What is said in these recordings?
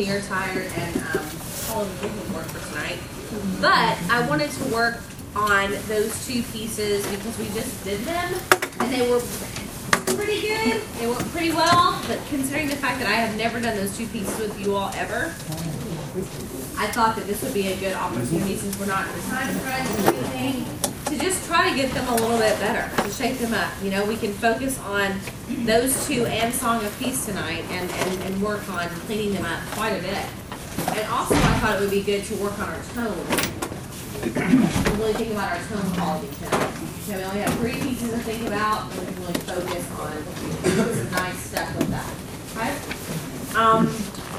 you're tired and calling drinking work for tonight. But I wanted to work on those two pieces because we just did them and they were pretty good. They went pretty well, but considering the fact that I have never done those two pieces with you all ever, I thought that this would be a good opportunity, since we're not in the time crunch or anything, to just try to get them a little bit better, to shape them up. You know, we can focus on those two and Song of Peace tonight and work on cleaning them up quite a bit. And also I thought it would be good to work on our tone. Really think about our tone quality tonight. So we only have 3 pieces to think about, and we can really focus on some nice stuff with that. Okay?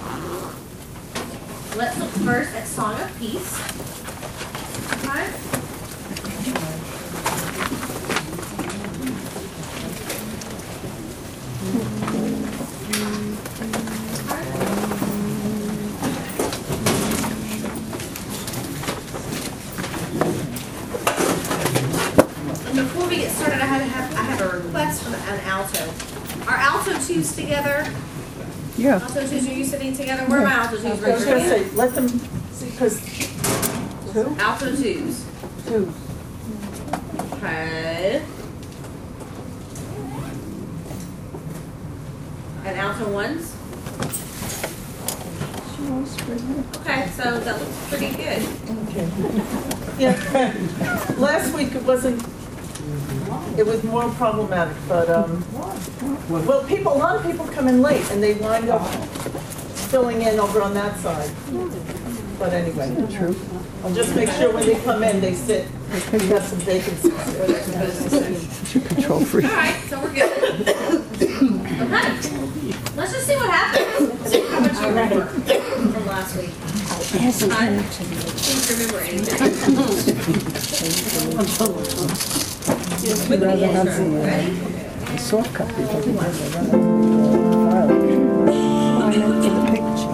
Let's look first at Song of Peace. Okay? And before we get started, I have a request from an alto. Are alto twos together? Yeah. Alto twos, are you sitting together? Where are my alto twos? I was going to say, let them, because, two? Alto twos. Two. Okay. And alto ones? Okay, so that looks pretty good. Okay. Yeah, last week it wasn't, it was more problematic, but, well, a lot of people come in late and they wind up filling in over on that side. But anyway, true. I'll just make sure when they come in, they sit, we have some vacancies. Control free. All right, so we're good. Okay. Let's just see what happens. See how much you remember from last week. Please remember anything. With the intro. Ready? A soft copy doesn't have a picture.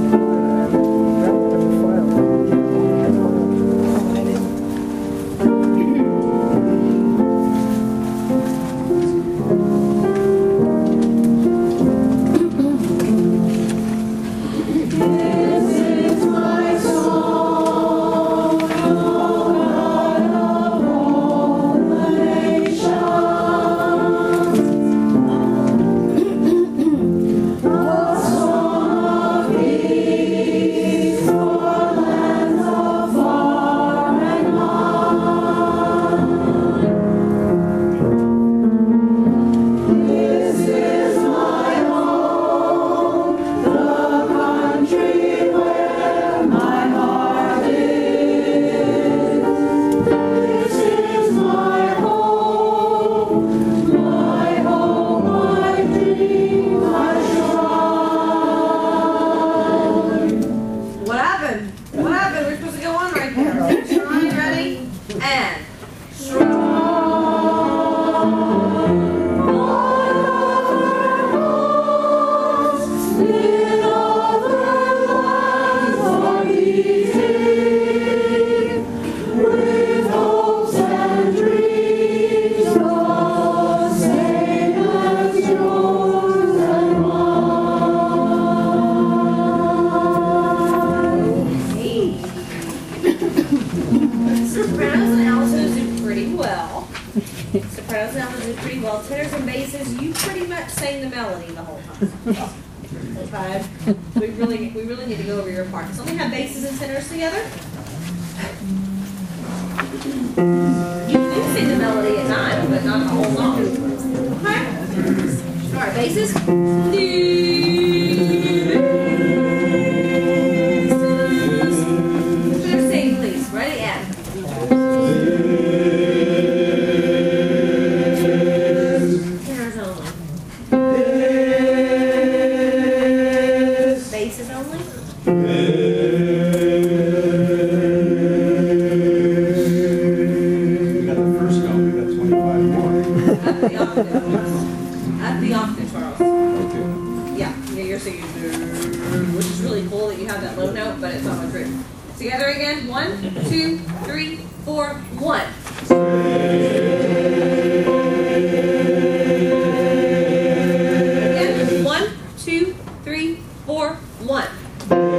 We really need to go over your parts. So we have basses and tenors together. You do sing the melody at times, but not the whole song. Okay. All right, basses. Tenors sing, please. Ready and. Tenors only. Basses only? We got the first note, we got 25 more. Up the octave. Up the octave, Charles. Okay. Yeah, you're singing, which is really cool that you have that low note, but it's not true. Together again, 1, 2, 3, 4, 1. Again, 1, 2, 3, 4, 1.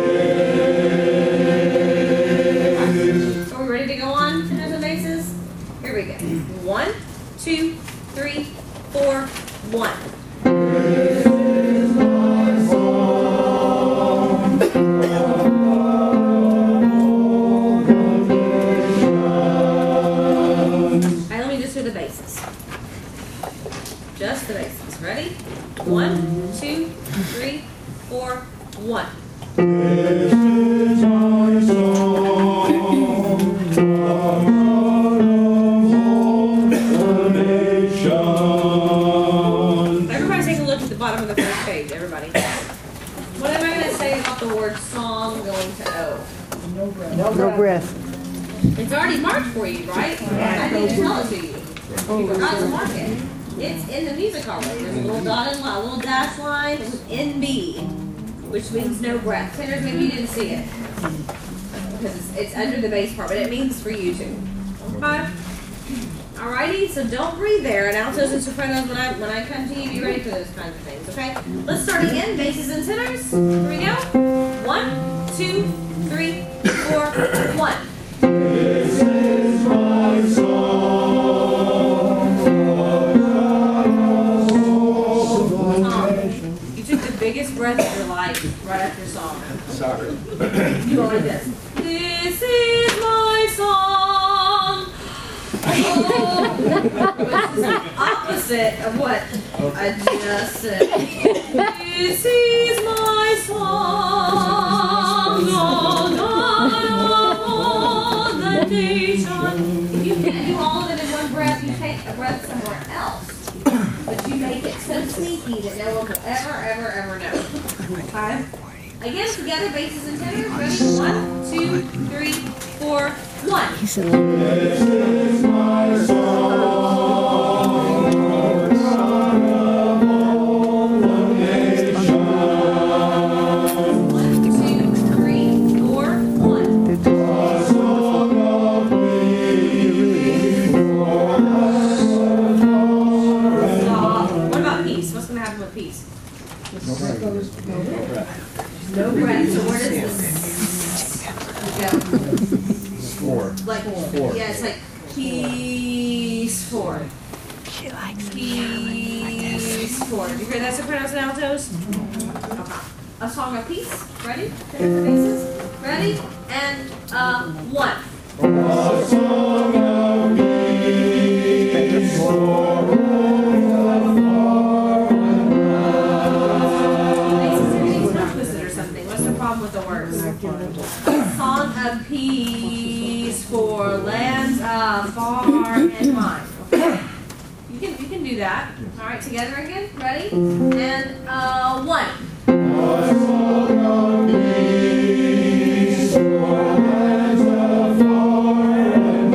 No breath. It's already marked for you, right? I need to tell it to you. You forgot to mark it. It's in the music hall. There's a little dotted line, a little dash line, NB, which means no breath. Tenors, maybe you didn't see it because it's under the bass part, but it means for you too. Okay. Alrighty, so don't breathe there. And altos and sopranos, when I come to you, be ready for those kinds of things. Okay. Let's start again. Basses and tenors. Here we go. 1, 2, 3, 4, 1. This is my song. Tom, you took the biggest breath of your life right after your song. Sorry. You go like this. This is my song. Oh, which is the opposite of what I just said. This is my song. If you can't do all of them in one breath, you take a breath somewhere else. But you make it so sneaky that no one will ever know. Okay? Again, together, basses and tenors. Ready? 1, 2, 3, 4, 1. This is my song, son of all the nations. 1, 2, 3, 4, 1. What about peace? What's going to happen with peace? No breath. No breath. So where does this go? 4. Like, yeah, it's like peaceful. She likes Peaceful. Did you hear that, sopranos and altos? Okay. A song of peace. Ready? Tenors and basses. Ready? And 1. A song of peace for Everything's not twisted or something. What's the problem with the words? Song of peace for lands far and wide. Okay. You can do that. All right, together again. Ready? And 1. a song of peace for lands afar and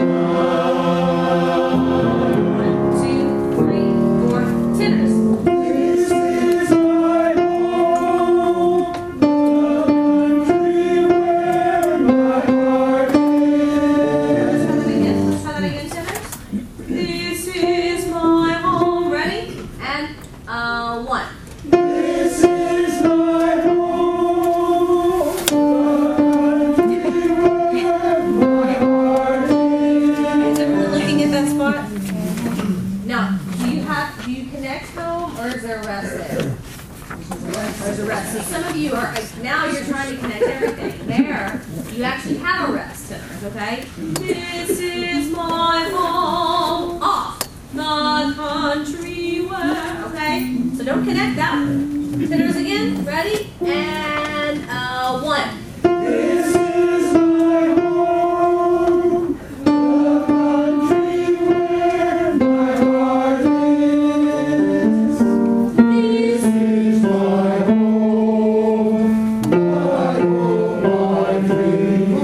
wide. 1, 2, 3, 4. Tenors. This is my home, the country where my heart is. Let's try that again, tenors. This is my home. Ready? And 1. This is my home, the country where my heart is. Is everyone looking at that spot? Now, do you connect home or is there a rest there? There's a rest. So some of you are, now you're trying to connect everything. There, you actually have a rest, tenors, okay? This is my home, off, the country where, okay? So don't connect that one. Tenors again, ready? And 1. This is my home, the country where my heart is. This is my home, my dream, my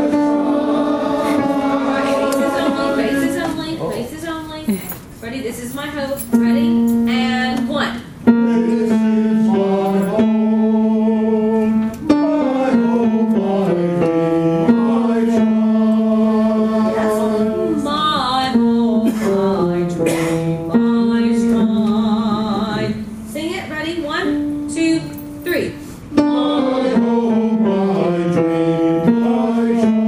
Bases only, bases only. Ready? This is my hope. Ready? And 1. This is my home, my dream, my shrine. My home, my dream, my shrine. Sing it. Ready? 1, 2, 3. My home, my dream, my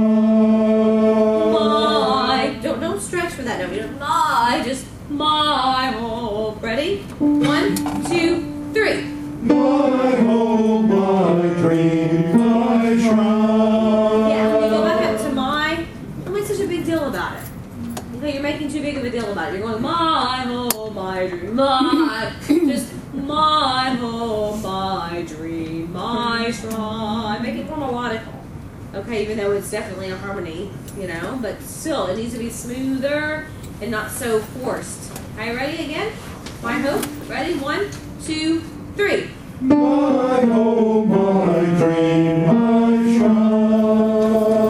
shrine. Don't stretch for that. No, you don't. My, just my home. Ready? 1, 2, 3. My home, my dream, my shrine. Yeah, when you go back up to my, don't make such a big deal about it. Okay, you're making too big of a deal about it. You're going, my home, my dream, my, just my home, my dream, my shrine. Make it more melodic. Okay, even though it's definitely a harmony, you know, but still, it needs to be smoother and not so forced. Are you ready again? My hope. Ready? 1, 2, 3. My home, my dream, my shrine.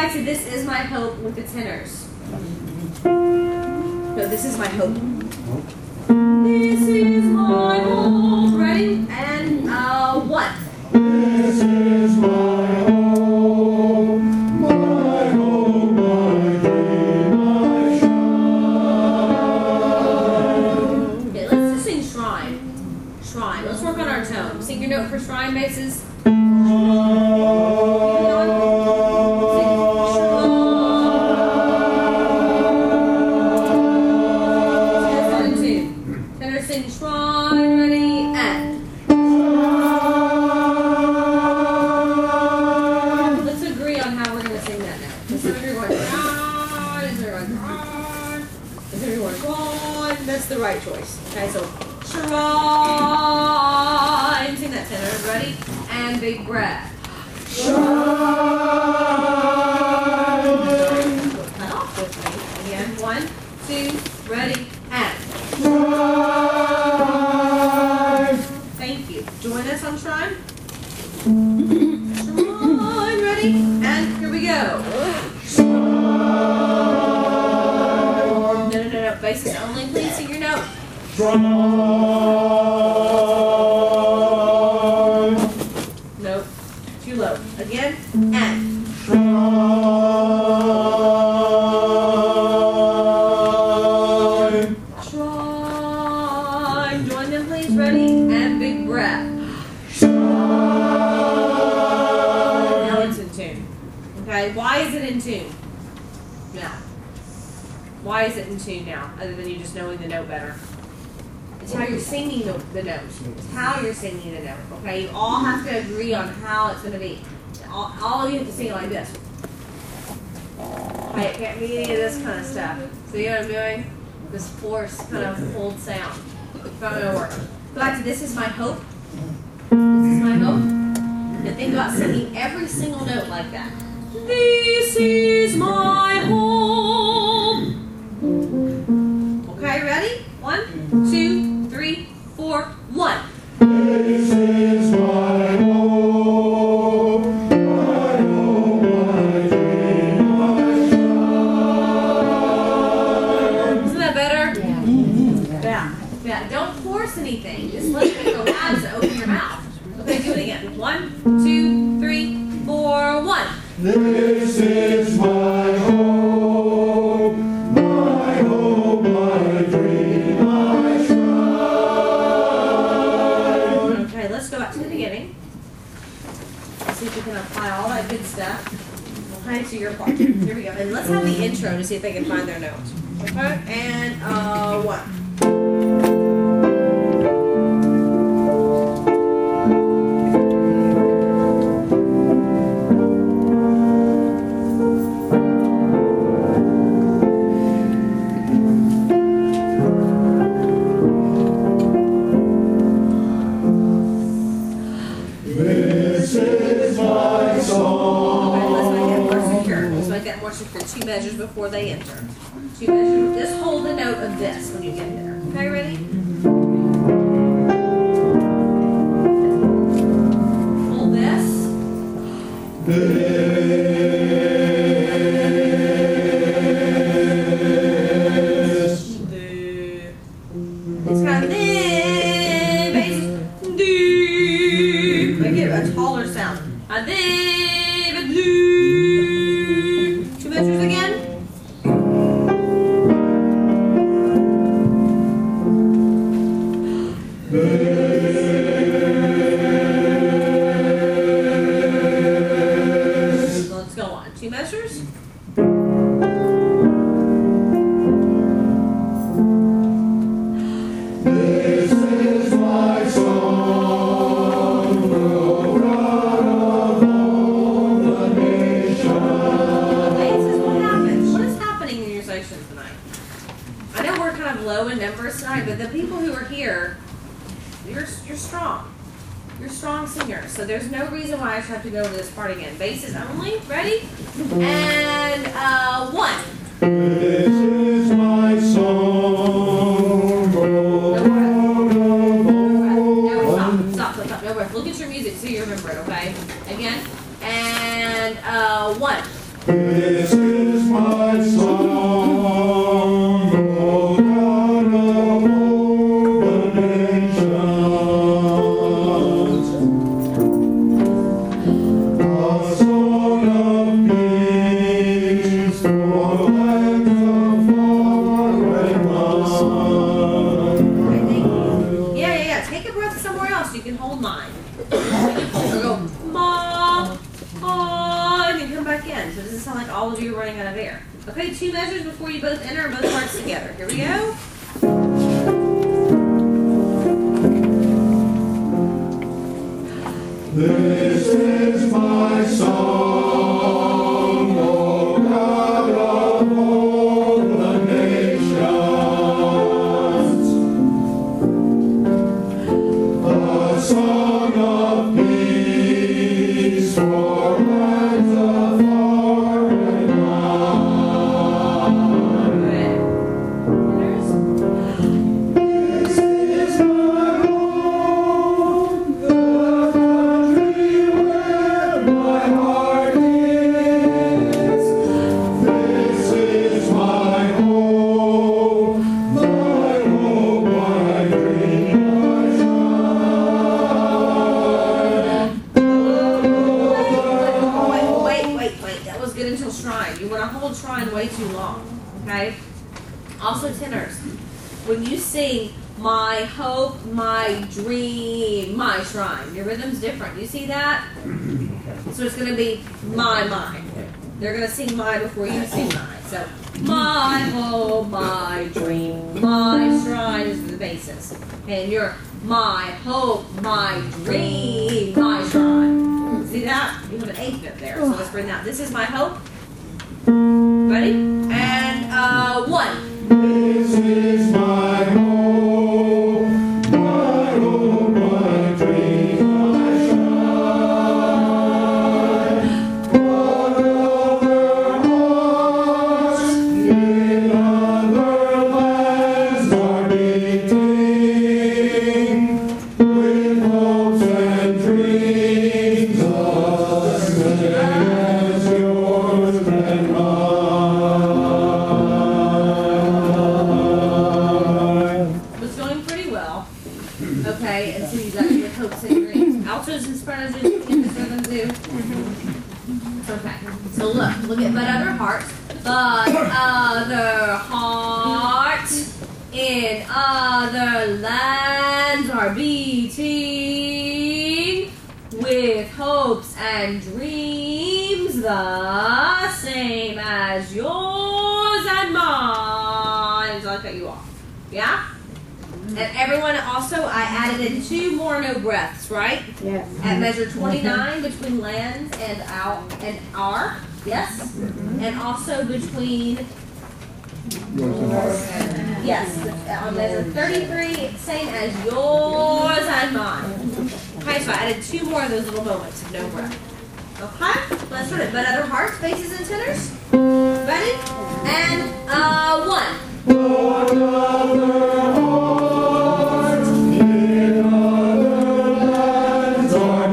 back to This Is My Hope with the tenors. No, This Is My Hope. This is my hope. Ready? And 1. This is my hope, my dream, my shrine. Okay, let's just sing Shrine. Shrine. Let's work on our tone. Sing your note for Shrine, basses. Shrine, ready, and let's agree on how we're going to sing that now. Is everyone shrine? Is everyone shrine? Is everyone shrine? That's the right choice. Okay, so shrine. Sing that tenor. Ready? And big breath. Shine. Cut off with me. Again, 1, 2, ready, and thank you. Join us on Shrine. Shrine, ready? And here we go. No. Basses only, please. Sing your note. Nope. Too low. Again. And. Shrine. Join them, please. Ready? And big breath. Now it's in tune. Okay, why is it in tune? Now. Why is it in tune now, other than you just knowing the note better? It's how you're singing the note. It's how you're singing the note, okay? You all have to agree on how it's going to be. All of you have to sing it like this. Okay, it can't be any of this kind of stuff. So you know what I'm doing? This forced kind of hold sound. It's not going to work. Go back to This Is My Hope. This is my hope. And think about singing every single note like that. This is my hope. Okay, ready? 1, 2, 3, 4, 1. This is my hope, my dream, my shrine. Isn't that better? Yeah. Don't force anything. Just let it go out and open your mouth. Okay, do it again. 1, 2, 3, 4, 1. This is my hope, my dream, my shrine. Okay, let's go back to the beginning. Let's see if we can apply all that good stuff. Okay, to your part. Here we go. And let's have the intro to see if they can find their notes. Okay, and 1. This is my song. Okay, let's make it more secure. Let's make that more secure. 2 measures before they enter. 2 measures. Just hold the note of this when you get there. Okay, ready? Hold this. It's kind of this. Bass. Make it a taller sound. A this. 2 measures again. Let's go on. 2 measures. This is my song, the God of all the nations. Okay, this is what happens. What is happening in your section tonight? I know we're kind of low in numbers tonight, but the people who are here, you're strong. You're strong singers, so there's no reason why I should have to go over this part again. Basses only. Ready? And 1. This is my song, the God of all. No, stop. No breath. Look at your music so you remember it, okay? Again. And 1. This is my song, O God of all the nations. A song of peace for lands afar and wide. Yeah. Take a breath somewhere else. You can hold mine. Or go, ma, and then come back in. So it doesn't sound like all of you are running out of air. Okay, 2 measures before you both enter both parts together. Here we go. This is my song, O God of all the nations. A song of peace for lands afar and wide. This is my home, the country where my heart is. This is my home, my hope, my dream, my shrine. Wait. That was good until shrine. You want to hold shrine way too long. Okay? Also, tenors. When you sing my hope, my dream, my shrine, your rhythm's different. You see that? So it's going to be my. They're going to sing my before you sing mine. So my hope, my dream, my shrine is the basis. And you're my hope, my dream, my shrine. See that? You have an 8th note there. So let's bring that. This is my hope. Ready? And 1. This is my hope, my dream, my shrine. What other hearts in other lands are beating with hopes and dreams the same as yours and mine. Was going pretty well. Okay, until you got to the hopes and dreams. Altos and sopranos do in this rhythm too. Okay, so look at but other hearts. But other hearts in other lands are beating with hopes and dreams the same as yours and mine. So I'll cut you off. Yeah? And everyone also, I added in 2 more no breaths, right? Yes. At measure 29 between lands and out and R. Yes? And also between, yes, on measure 33, same as yours and mine. Okay, so I added 2 more of those little moments of no breath. Okay? Let's start it. But other hearts, bases, and tenors. Ready? And 1. What other hearts in other lands are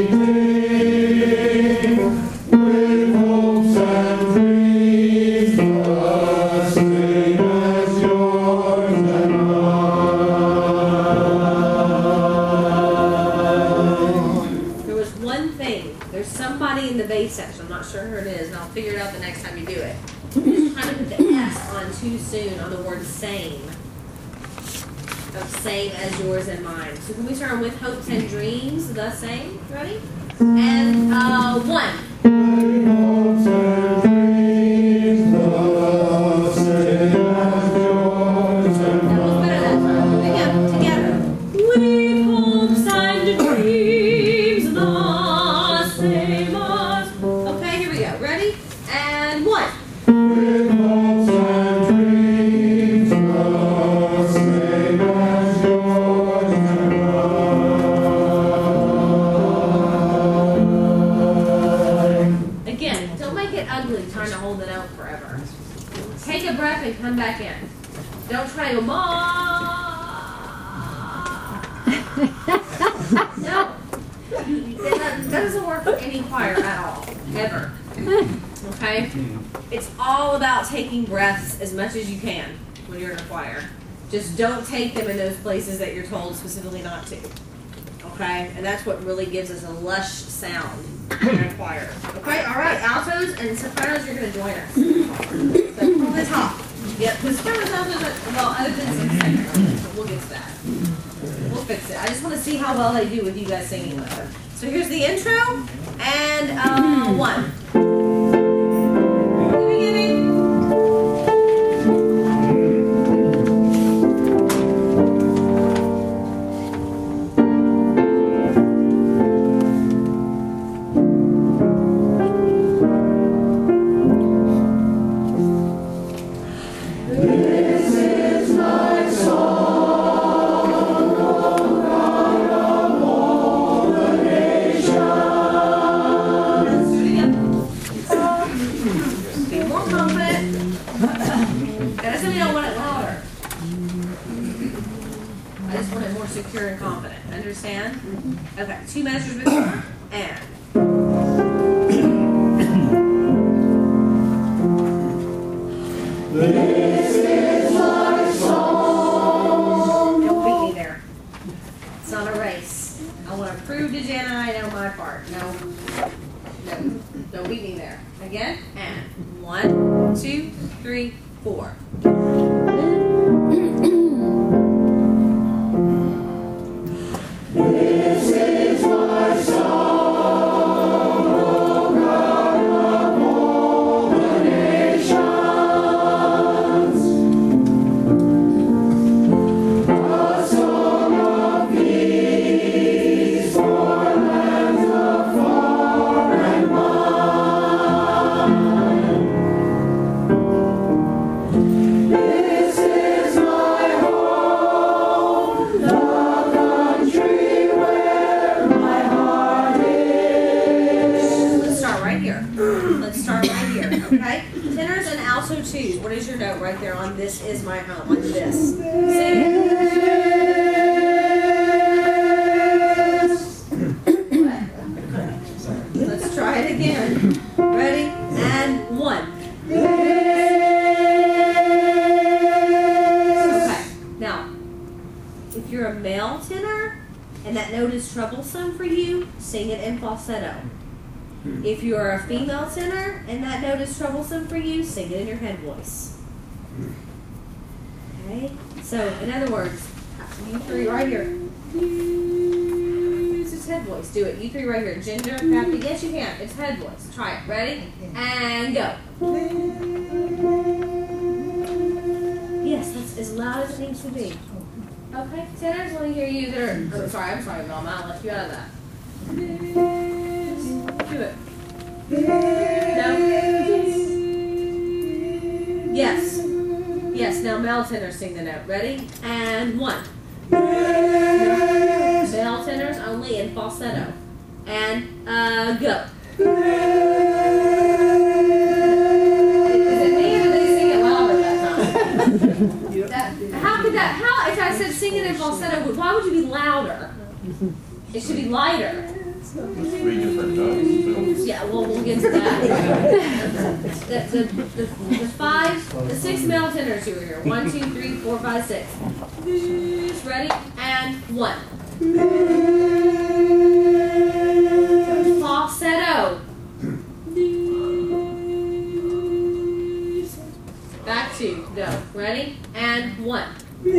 beating with hopes and dreams the same as yours and mine. There was one thing. There's somebody in the bass section. I'm not sure who it is, and I'll figure it out the next time you do it. Just trying to put the S on too soon on the word same. Of same as yours and mine. So can we start with hopes and dreams, the same? Ready? And 1. With hopes and dreams the same as yours and That was better that time. Again, together. With hopes and dreams, the same as. Okay, here we go. Ready? And 1. With hopes and dreams the same as yours and mine. Again, don't make it ugly trying to hold the note forever. Take a breath and come back in. Don't try to go, Ma. No. That doesn't work for any choir at all. Ever. Okay? It's all about taking breaths as much as you can when you're in a choir. Just don't take them in those places that you're told specifically not to. Okay? And that's what really gives us a lush sound in a choir. Okay? All right. Altos and sopranos, you're going to join us. So from the top. Yep. The sopranos, altos, well, other than some second, but we'll get to that. We'll fix it. I just want to see how well they do with you guys singing with them. So here's the intro and one. The beginning. Secure and confident. Understand? Okay, 2 measures before and. This is my song. Don't beat me there. It's not a race. I want to prove to Jana I know my part. No. Don't beat me there. Again, and 1, 2, 3, 4. This is my song, O God of all the nations, a song of peace for lands afar and wide. This is my home, the country. Let's start right here, okay? Tenors and alto twos. What is your note right there on this is my home? On this. Sing it. Let's try it again. Ready? And 1. Okay. Now, if you're a male tenor and that note is troublesome for you, sing it in falsetto. If you're a female tenor and that note is troublesome for you, sing it in your head voice. Okay? So, in other words, you three right here. It's head voice. Do it. You three right here. Ginger, Kathy. Yes, you can. It's head voice. Try it. Ready? And go. Yes, that's as loud as it needs to be. Okay? Tenors, want to hear you that are... Oh, sorry. I'm sorry, Mom. I left you out of that. Do it. No. Yes. Yes. Now male tenors sing the note. Ready? And 1. No. Male tenors only in falsetto. And go. Is it me or did they sing it louder that time? How could that? How? If I said sing it in falsetto, why would you be louder? It should be lighter. 3 different notes. Yeah, well, we'll get to that. the 6 male tenors who are here. 1, 2, 3, 4, 5, 6. Ready? And 1. Falsetto. Back 2. Go. Ready? And 1.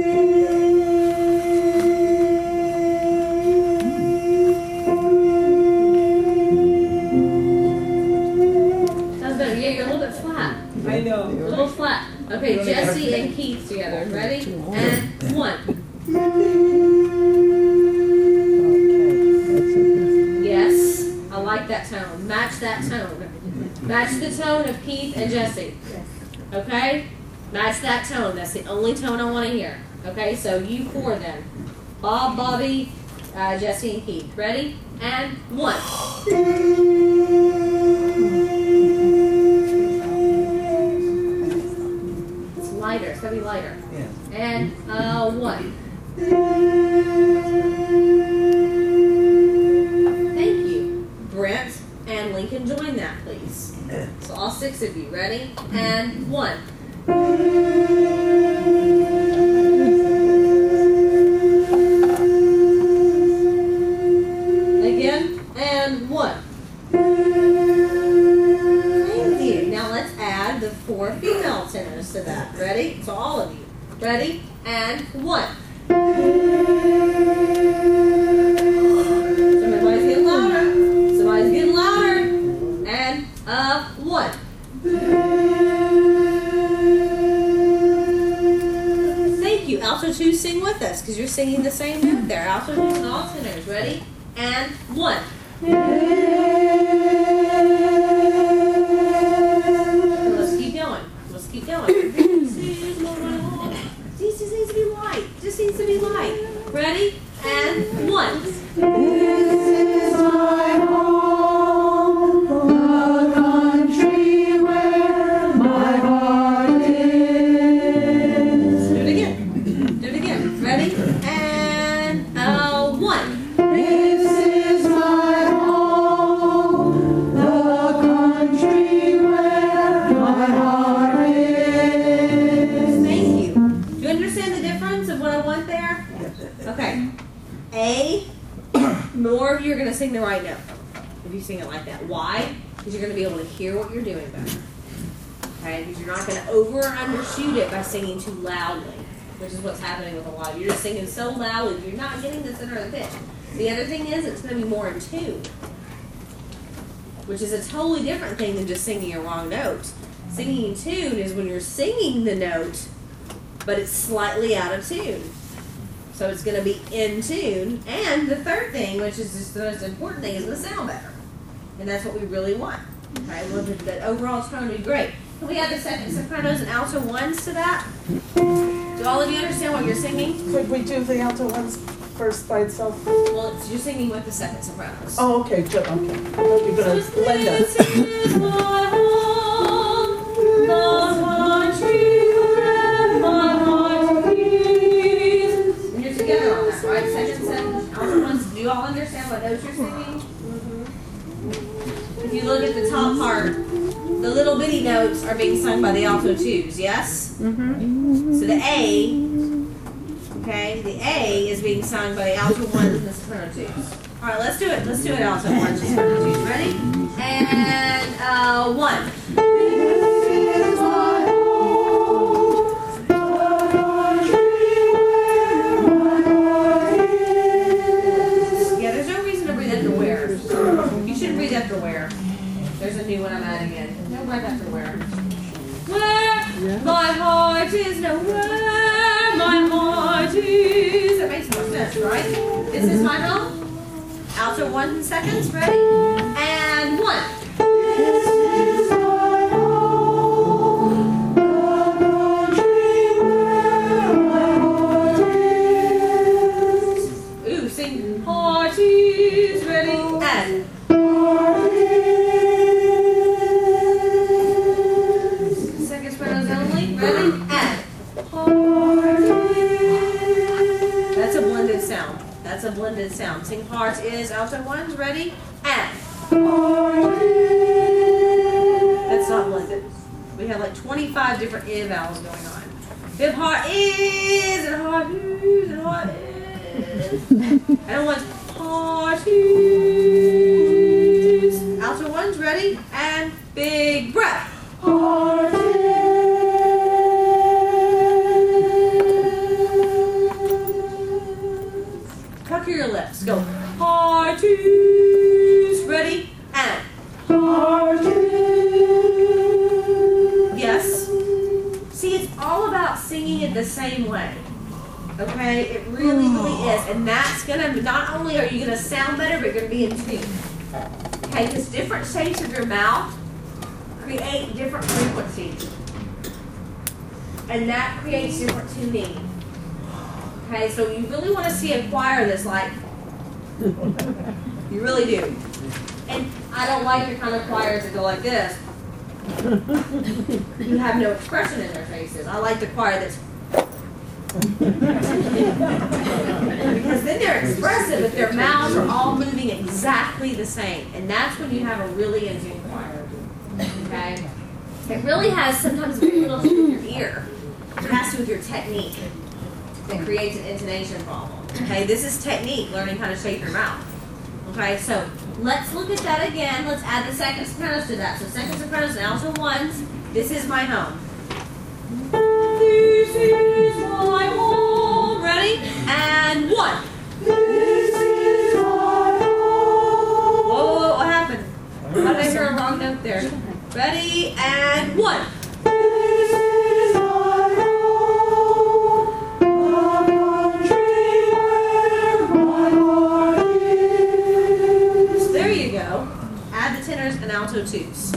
I know. A little flat. Okay, Jesse and Keith together. Ready? And 1. Yes. I like that tone. Match that tone. Match the tone of Keith and Jesse. Okay? Match that tone. That's the only tone I want to hear. Okay, so you 4 then. Bob, Bobby, Jesse, and Keith. Ready? And 1. Lighter. It's going to be lighter. Yeah. And 1. Thank you. Brent And Lincoln, join that, please. So all 6 of you, ready? And 1. Again, and 1. Thank you. Now let's add the 4 female tenors to that. Ready? So all of you. Ready? And 1. Somebody's getting louder. Somebody's getting louder. And 1. Thank you. Alto 2, sing with us because you're singing the same note there. Alto 2 and all tenors. Ready? And 1. Let's keep going. Let's keep going. This just needs to be light. Just needs to be light. Ready? And 1. This is my home, the country where my heart is. Do it again. Do it again. Ready? And 1. This is my home, the country where my heart is. Thank you. Do you understand the difference of what I want there? Okay. A, more of you are going to sing the right note if you sing it like that. Why? Because you're going to be able to hear what you're doing better. Okay? Because you're not going to over or undershoot it by singing too loudly, which is what's happening with a lot of you. You're just singing so loudly, you're not getting the center of the pitch. The other thing is it's going to be more in tune, which is a totally different thing than just singing a wrong note. Singing in tune is when you're singing the note, but it's slightly out of tune. So it's going to be in tune. And the third thing, which is just the most important thing, is going to sound better. And that's what we really want. Okay, we want the overall tone to be great. Can we add the second sopranos and alto 1s to that? Do all of you understand what you're singing? Could we do the alto ones first by itself? Well, you're singing with the second sopranos. Oh, okay, good. Okay. I thought you were going to blend This us. is my home, the country where my heart is. And you're together on that, right? Second, alto 1s. Do you all understand what notes you're singing? If you look at the top part, the little bitty notes are being sung by the alto 2s, yes? So the A, okay, the A is being sung by the alto 1s and the soprano 2s. All right, let's do it. Let's do it alto 1s and soprano 2s. Ready? And 1. This is my home, the country where my heart is. Yeah, there's no reason to breathe after where. You shouldn't breathe after where. There's a new one I'm adding in. No breath after where. Where my heart is, no, where my heart is. That makes more sense, right? This is my home. Alto 1 seconds, ready? And 1. This is my home, the country where my heart is. Ooh, sing heart is, ready? And Heart is. second sopranos only, ready? And Heart is. that's a blended sound. That's a blended sound. Sing heart is, alto 1s, ready? And Heart is. that's not blended. We have like 25 different I vowels going on. We have heart is, and heart is, and heart is. I don't want heart is. Alto 1s, ready? And big breath. Heart is. Pucker your lips. Go. Heart is, ready? And Heart is. yes. See, it's all about singing it the same way. Okay? It really, really is. And that's going to, not only are you going to sound better, but you're going to be in tune. Okay? Because different shapes of your mouth create different frequencies. And that creates different tuning. Okay? So you really want to see a choir that's like, you really do. And I don't like the kind of choirs that go like this. You have no expression in their faces. I like the choir that's Because then they're expressive if their mouths are all moving exactly the same. And that's when you have a really in tune choir. Okay? It really has sometimes very little to do with your ear. It has to do with your technique that creates an intonation problem. Okay? This is technique, learning how to shape your mouth. Okay? So let's look at that again. Let's add the second sopranos to that. So second sopranos and alto ones. This is my home. This is my home. Ready? And one. This is my home. Whoa, what happened? How did I hear a wrong note there? Ready? And one. This is my home, the country where my heart is. There you go. Add the tenors and alto twos.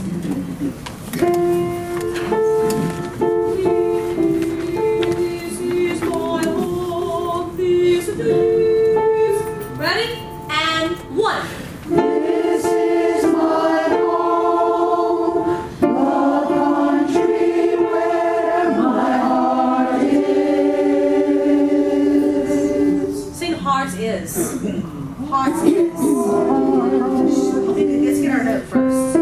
This is my home. This is. Ready? And one. This is my home, the country where my heart is. Sing heart is. Heart is. Let's get our note first.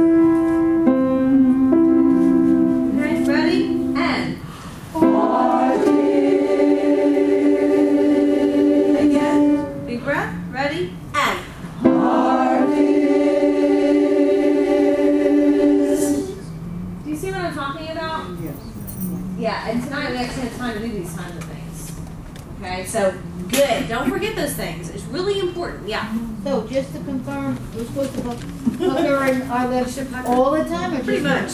Okay, ready? And. Heart is. Again. Big breath. Ready? And. Heart is. Do you see what I'm talking about? Yes. Yeah, and tonight we actually have time to do these kinds of things. Okay, so good. Don't forget those things. It's really important. Yeah. So just to confirm, we're supposed to pucker our lips all the time, or Pretty much.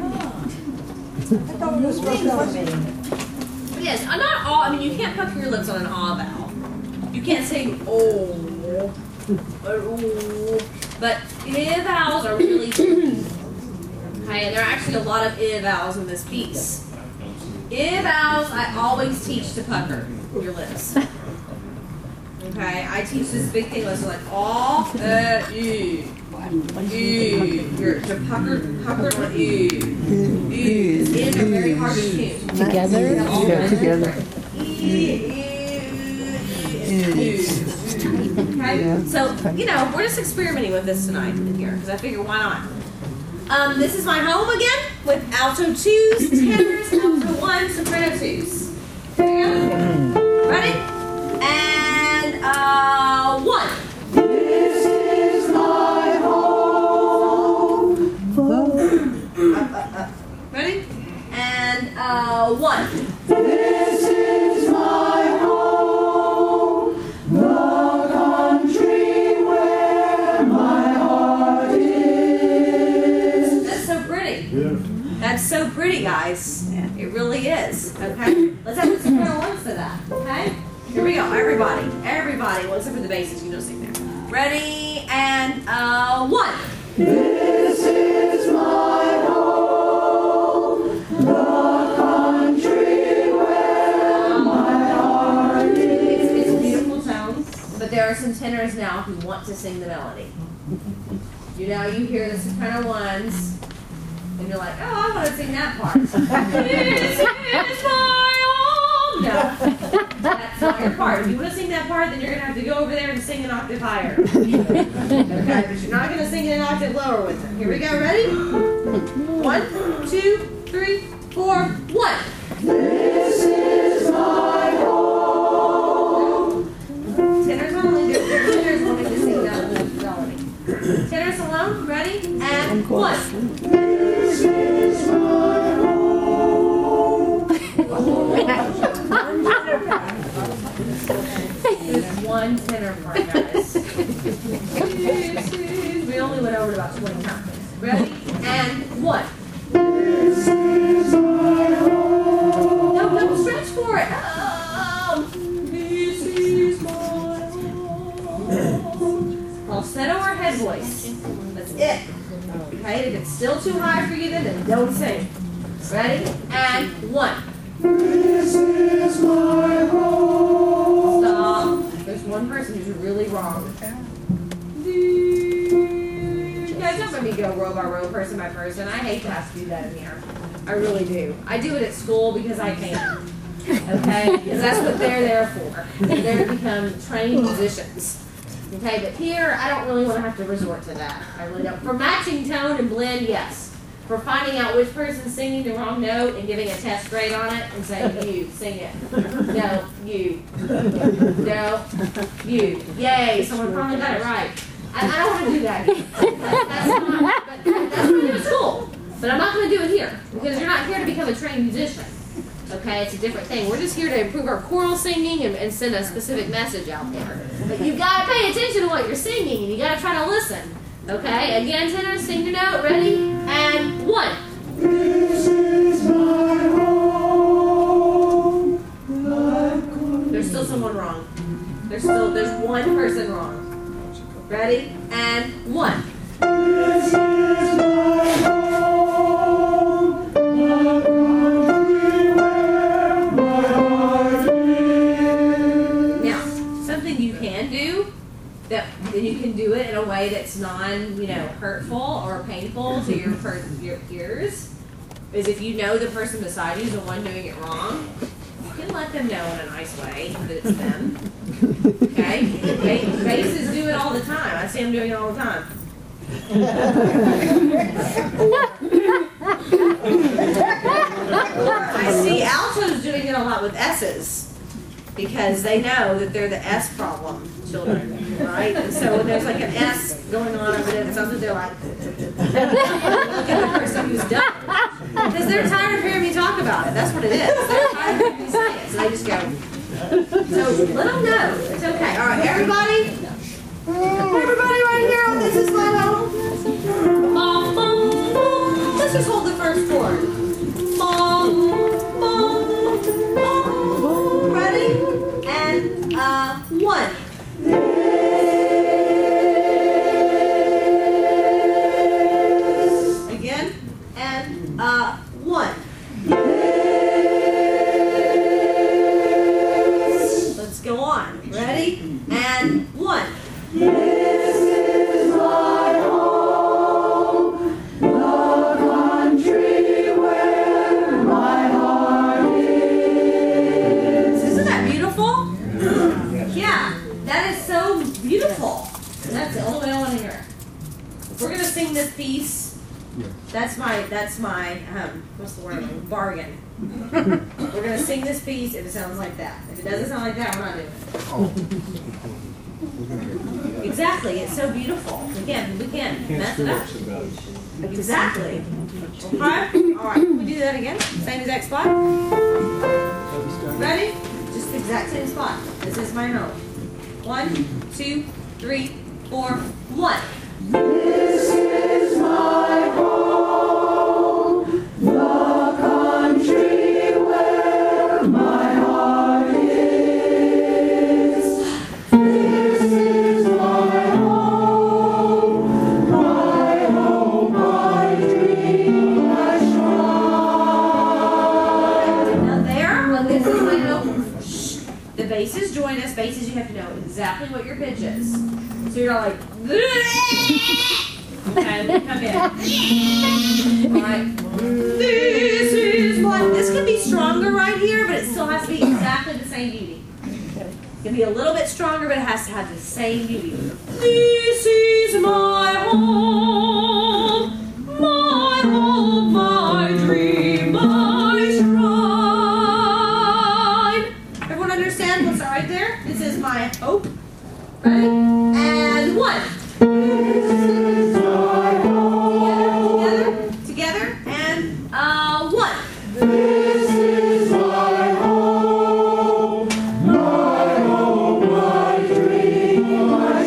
Yes, not all. I mean, you can't pucker your lips on an ah vowel. You can't say oh, or ooh. But I vowels are really tricky. Okay, and there are actually a lot of I vowels in this piece. I vowels I always teach to pucker your lips. Okay, I teach this big thing list like all, you're to pucker on These N's are very hard to tune. Together? Yeah, together. Okay, so, you know, we're just experimenting with this tonight in here, because I figure why not? This is my home again, with alto 2s, tenors, alto 1, soprano 2s. Here we go. Ready? And, 1. This is my home. Ready? And, 1. This is my home, the country where my heart is. That's so pretty. That's so pretty, guys. It really is. Okay? Let's have the soprano ones to that. Okay? Here we go. Everybody. Everybody. Well, except for the basses. You don't sing there. Ready? And, 1. This is my home, the country where my heart is. It's beautiful tones, but there are some tenors now who want to sing the melody. You know, you hear the soprano ones, and you're like, oh, I want to sing that part. This is my home. No, that's not your part. If you want to sing that part, then you're going to have to go over there and sing an octave higher. Okay, but you're not going to sing it an octave lower with it. Here we go. Ready? 1, 2, 3, 4, 1. This is my home. Tenors only. There's tenors wanting to sing that melody. Tenors alone. Ready? And 1. This is my home. There's one tenor part, guys. We only went over it about 20 times. Ready? And 1. This is my home. No, don't stretch for it. This is my home. Falsetto or head voice. That's it. Okay, if it's still too high for you, then don't sing. Ready? And 1. This is my home. Stop. There's one person who's really wrong. Guys, don't let me go row by row, person by person. I hate to have to do that in here. I really do. I do it at school because I can. Okay, because that's what they're there for. They're there to become trained musicians. Okay, but here I don't really want to have to resort to that. I really don't. For matching tone and blend, yes. For finding out which person's singing the wrong note and giving a test grade on it and saying, you, sing it. No, you. No, you. Yay, someone probably got it right. I don't want to do that here. That's what we do at school. But I'm not going to do it here because you're not here to become a trained musician. Okay, it's a different thing. We're just here to improve our choral singing and send a specific message out there. But you've got to pay attention to what you're singing and you got to try to listen. Okay, again, tenors, sing your note, ready? And 1. This is my home. There's still someone wrong. There's one person wrong. Ready? And 1. This is my home. My country where my heart is. Now, something you can do, that you can do it in a way that's hurtful or painful to your ears, is if you know the person beside you is the one doing it wrong, you can let them know in a nice way that it's them. Okay? Basses do it all the time. I see them doing it all the time. I see altos doing it a lot with S's. Because they know that they're the S problem children, right? And so when there's like an S going on over there, something they're like, look at the person who's done it. Because they're tired of hearing me talk about it. That's what it is. They're tired of hearing me say it. So they just go. So let them know. It's okay. All right, everybody. Everybody right here on This Is My Home. Let's just hold the first chord. Ready? And 1. Again. And 1. Let's go on. Ready? And 1. This is my home, the country where my heart is. Isn't that beautiful? Yeah, that is so beautiful. And that's the only way I want to hear it. If we're gonna sing this piece, that's my what's the word? Bargain. We're gonna sing this piece if it sounds like that. If it doesn't sound like that, we're not doing it. Exactly, it's so beautiful. Again, we can mess it up. Exactly. Okay? Alright, can we do that again? Same exact spot? Ready? Just the exact same spot. This is my home. 1, 2, 3, 4, 1. This is my home, the country where my heart is. This is my home, my dream, my shrine. Now there, when this is my home, the basses join us. Basses, you have to know exactly what your pitch is. So you're like, and come in. Alright. This is what. This can be stronger right here, but it still has to be exactly the same beauty. It can be a little bit stronger, but it has to have the same beauty. This is my home, my dream, my shrine. Everyone understand what's right there? This is my hope. Ready? And 1. Together, and 1. This is my home, my dream, my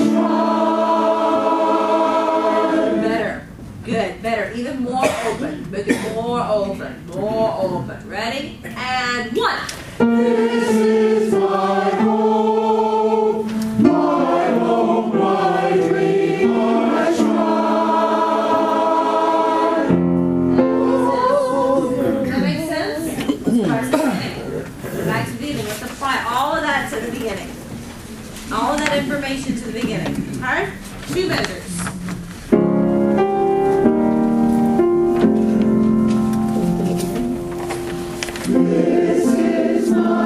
shrine. Better. Good. Better. Even more open. Make it more open. More open. Ready? And 1. This is my home, my dream, my shrine. Does that make sense? Let's start at the beginning. Back to the beginning. Let's apply all of that to the beginning. All of that information to the beginning. Alright? 2 measures. This is my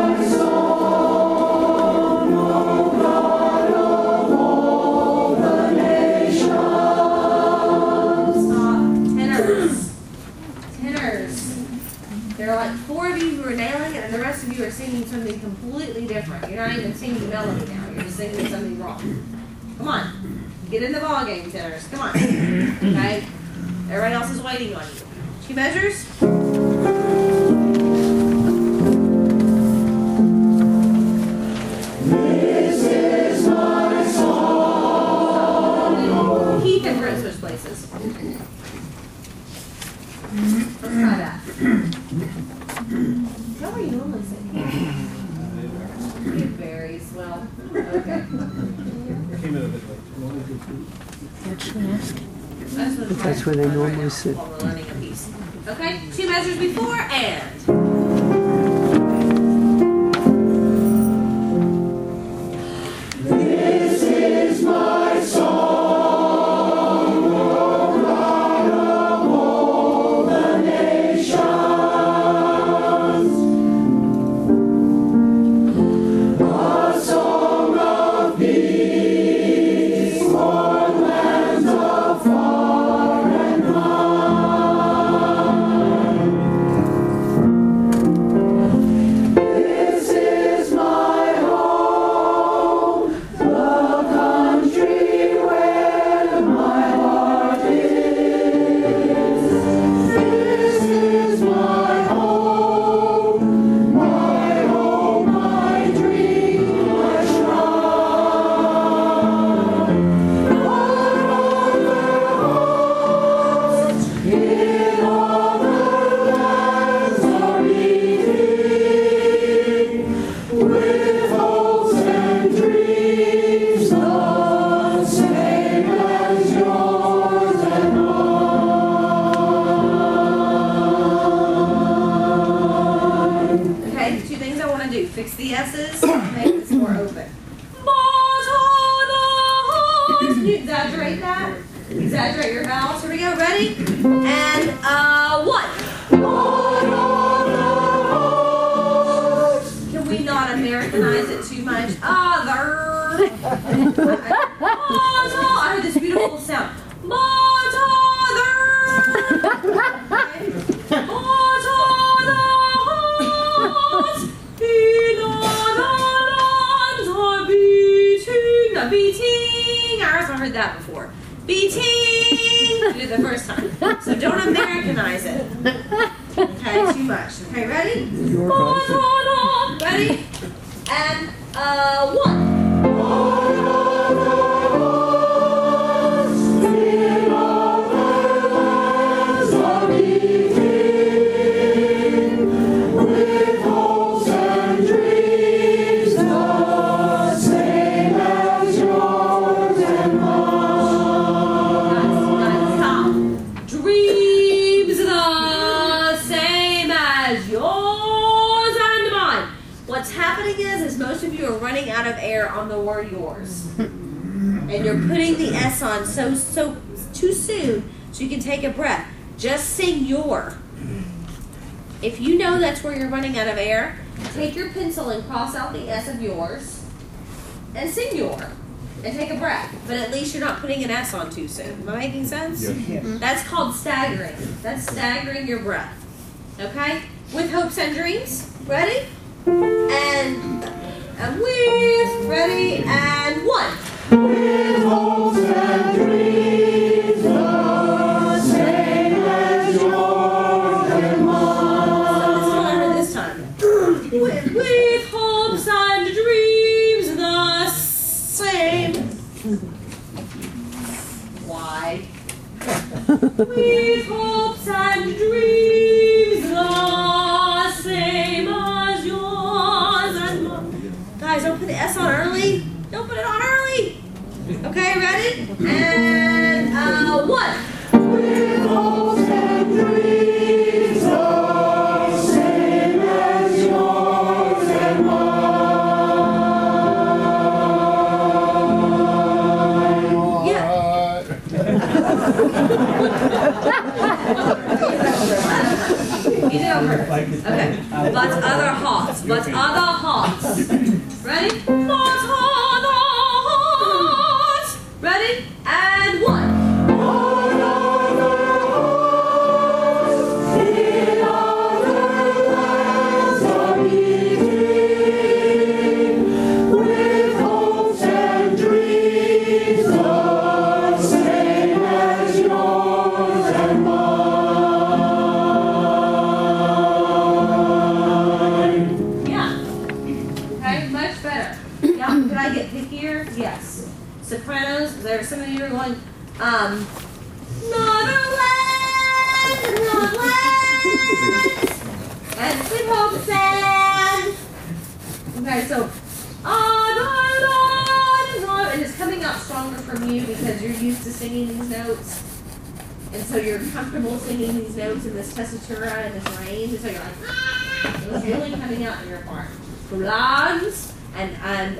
are nailing it, and the rest of you are singing something completely different. You're not even singing the melody now. You're just singing something wrong. Come on. Get in the ball game, tenors. Come on. Okay? Everybody else is waiting on you. 2 measures. This is my song. Keep and Brent switch places. Let's try that. How are you normally singing? It varies. Well, okay. That's where they normally sit. While we're learning a piece. Okay, 2 measures before and. This is my song, O God of all the nations. A song of peace for lands afar and nigh. This is my home, the country where my heart is. This is my home, my dream, my shrine. In other lands are beating with hopes and dreams the same as yours and mine. Okay, 2 things I want to do. Fix the S's, make this more open. Can you exaggerate that? Exaggerate your vowels. Here we go. Ready? And 1. Can we not Americanize it too much? Other. I heard this beautiful sound. Beating. I also heard that before. Beating. You did it the first time. So don't Americanize it. Okay, too much. Okay, ready? Ready? And 1. With hopes and dreams the same as yours and mine. Stop. Dreams the same as yours and mine. What's happening is most of you are running out of air on the word yours. And you're putting the S on so too soon so you can take a breath. Just sing your. If you know that's where you're running out of air, take your pencil and cross out the S of yours and sing your. And take a breath. But at least you're not putting an S on too soon. Am I making sense? Yes. That's called staggering. That's staggering your breath. Okay? With hopes and dreams. Ready? And with. Ready? And 1. With hopes and dreams the same as yours and mine. That's what I heard this time. With hopes and dreams the same. Why? With hopes and dreams the same as yours and mine. Guys, don't put the S on early. Don't put it on early. Okay, ready? And 1. With hopes and dreams the same as yours and mine. Yeah. You did on purpose. Okay. But other hearts. But other hearts. Ready? But other hearts. Ready? And 1. singing these notes. And so you're comfortable singing these notes in this tessitura and this range. So you're like, ah! It was really coming out in your part. Blondes and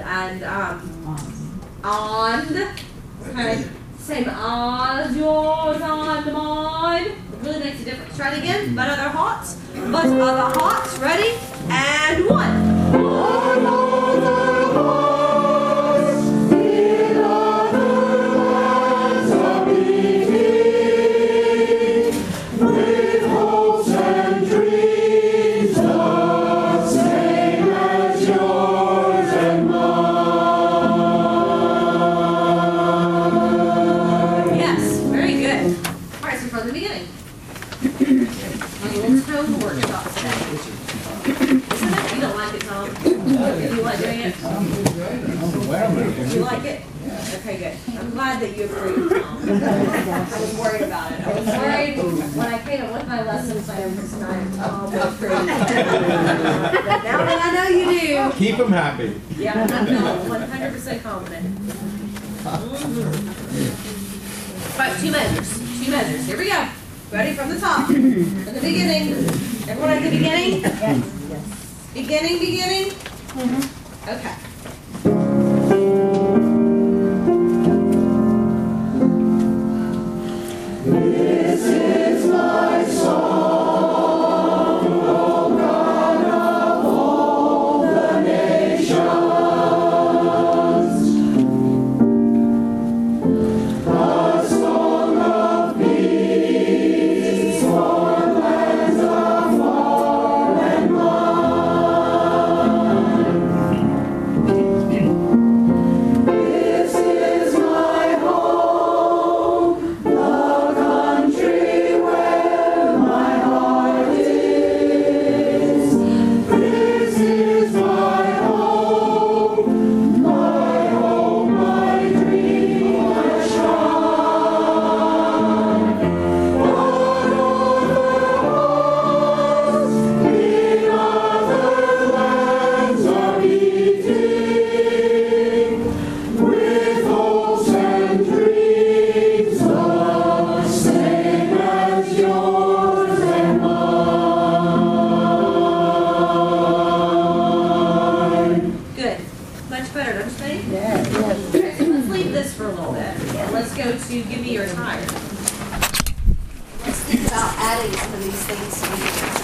on. Kind of same as yours on mine. It really makes a difference. Try it again. But other hots. But other hots. Ready? And one. You like it? Okay, good. I'm glad that you agreed, Tom. I was worried about it. I was worried when I came up with my lesson plan for tonight. Tom would approve. But now that I know you do. Keep them happy. Yeah, I feel 100% confident. All right, two measures. Two measures. Here we go. Ready from the top. From the beginning. Everyone at the beginning? Yes. Beginning? Mm-hmm. Okay. This is my song, O God of all the nations, a song of peace for lands afar and wide. This is my home, country where my heart is. This is my home, my dream, my shrine. But in other lands are beating with hopes and dreams the same as yours and mine. Good. Much better, don't you think? Yeah. Okay, so let's leave this for a little bit. And let's go to Give Me Your Time. Let's think about adding some of these things to